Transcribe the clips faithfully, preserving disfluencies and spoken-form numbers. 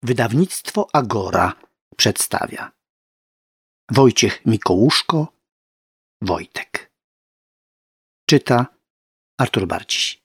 Wydawnictwo Agora przedstawia Wojciech Mikołuszko, Wojtek. Czyta Artur Barciś.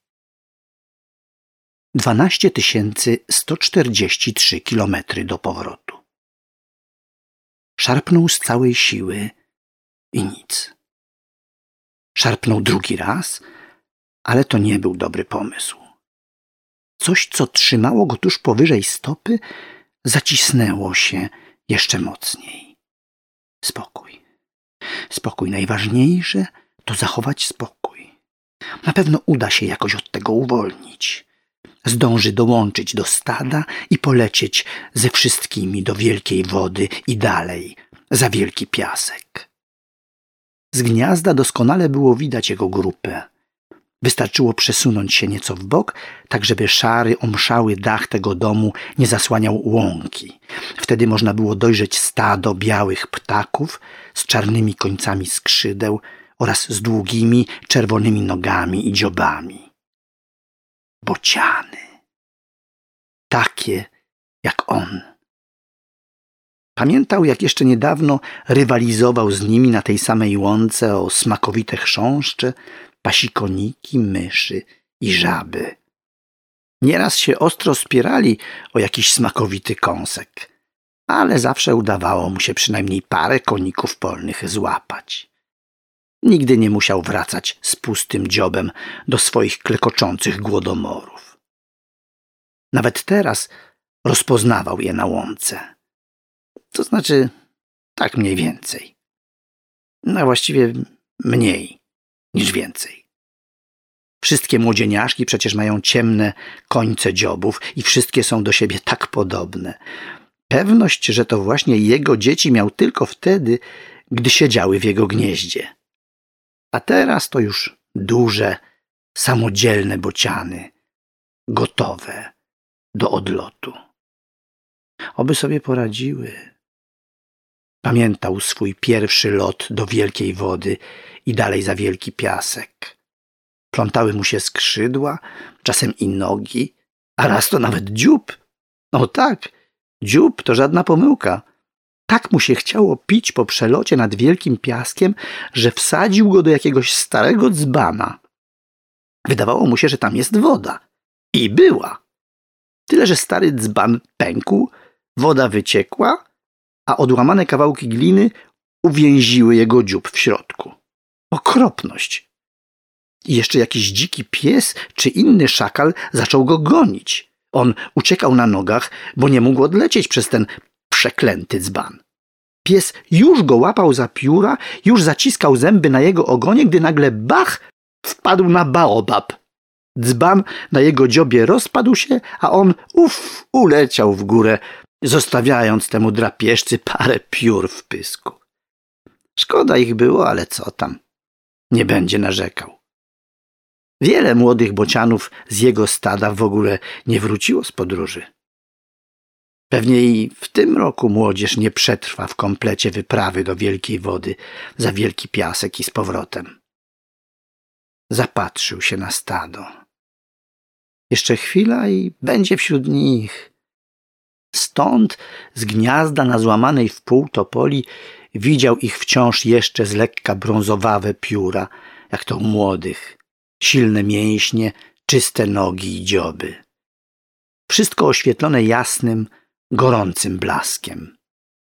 Dwanaście tysięcy sto czterdzieści trzy kilometry do powrotu. Szarpnął z całej siły i nic. Szarpnął drugi raz, ale to nie był dobry pomysł. Coś, co trzymało go tuż powyżej stopy, zacisnęło się jeszcze mocniej. Spokój. Spokój. Najważniejsze to zachować spokój. Na pewno uda się jakoś od tego uwolnić. Zdąży dołączyć do stada i polecieć ze wszystkimi do wielkiej wody i dalej, za wielki piasek. Z gniazda doskonale było widać jego grupę. Wystarczyło przesunąć się nieco w bok, tak żeby szary, omszały dach tego domu nie zasłaniał łąki. Wtedy można było dojrzeć stado białych ptaków z czarnymi końcami skrzydeł oraz z długimi, czerwonymi nogami i dziobami. Bociany. Takie jak on. Pamiętał, jak jeszcze niedawno rywalizował z nimi na tej samej łące o smakowite chrząszcze, pasikoniki, myszy i żaby. Nieraz się ostro spierali o jakiś smakowity kąsek, ale zawsze udawało mu się przynajmniej parę koników polnych złapać. Nigdy nie musiał wracać z pustym dziobem do swoich klekoczących głodomorów. Nawet teraz rozpoznawał je na łące. To znaczy tak mniej więcej. No właściwie mniej niż więcej. Wszystkie młodzieniaszki przecież mają ciemne końce dziobów i wszystkie są do siebie tak podobne. Pewność, że to właśnie jego dzieci miał tylko wtedy, gdy siedziały w jego gnieździe. A teraz to już duże, samodzielne bociany, gotowe do odlotu. Oby sobie poradziły. Pamiętał swój pierwszy lot do wielkiej wody i dalej za wielki piasek. Plątały mu się skrzydła, czasem i nogi, a raz to nawet dziób. O tak, dziób to żadna pomyłka. Tak mu się chciało pić po przelocie nad wielkim piaskiem, że wsadził go do jakiegoś starego dzbana. Wydawało mu się, że tam jest woda. I była. Tyle, że stary dzban pękł, woda wyciekła, a odłamane kawałki gliny uwięziły jego dziób w środku. Okropność! I jeszcze jakiś dziki pies czy inny szakal zaczął go gonić. On uciekał na nogach, bo nie mógł odlecieć przez ten przeklęty dzban. Pies już go łapał za pióra, już zaciskał zęby na jego ogonie, gdy nagle bach, wpadł na baobab. Dzban na jego dziobie rozpadł się, a on uf, uleciał w górę, zostawiając temu drapieżcy parę piór w pysku. Szkoda ich było, ale co tam? Nie będzie narzekał. Wiele młodych bocianów z jego stada w ogóle nie wróciło z podróży. Pewnie i w tym roku młodzież nie przetrwa w komplecie wyprawy do wielkiej wody za wielki piasek i z powrotem. Zapatrzył się na stado. Jeszcze chwila i będzie wśród nich. Stąd, z gniazda na złamanej w pół topoli, widział ich wciąż jeszcze z lekka brązowawe pióra, jak to u młodych, silne mięśnie, czyste nogi i dzioby. Wszystko oświetlone jasnym, gorącym blaskiem.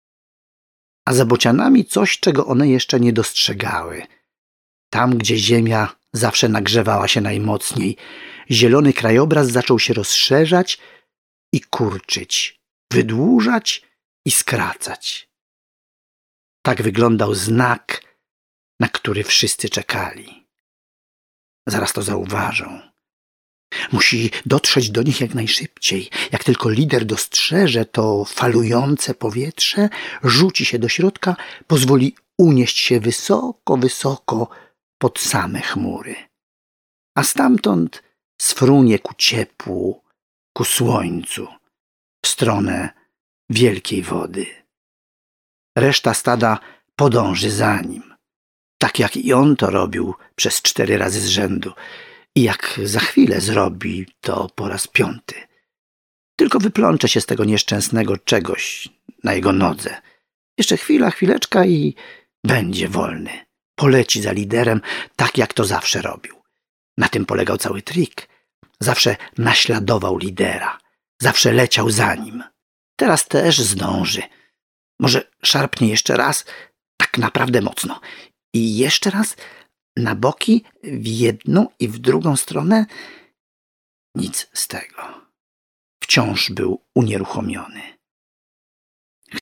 A za bocianami coś, czego one jeszcze nie dostrzegały. Tam, gdzie ziemia zawsze nagrzewała się najmocniej, zielony krajobraz zaczął się rozszerzać i kurczyć, wydłużać i skracać. Tak wyglądał znak, na który wszyscy czekali. Zaraz to zauważą. Musi dotrzeć do nich jak najszybciej. Jak tylko lider dostrzeże to falujące powietrze, rzuci się do środka, pozwoli unieść się wysoko, wysoko pod same chmury. A stamtąd sfrunie ku ciepłu, ku słońcu, w stronę wielkiej wody. Reszta stada podąży za nim, tak jak i on to robił przez cztery razy z rzędu i jak za chwilę zrobi to po raz piąty. Tylko wyplącze się z tego nieszczęsnego czegoś na jego nodze. Jeszcze chwila, chwileczka i będzie wolny. Poleci za liderem, tak jak to zawsze robił. Na tym polegał cały trik. Zawsze naśladował lidera. Zawsze leciał za nim. Teraz też zdąży. Może szarpnie jeszcze raz, tak naprawdę mocno. I jeszcze raz na boki, w jedną i w drugą stronę. Nic z tego. Wciąż był unieruchomiony.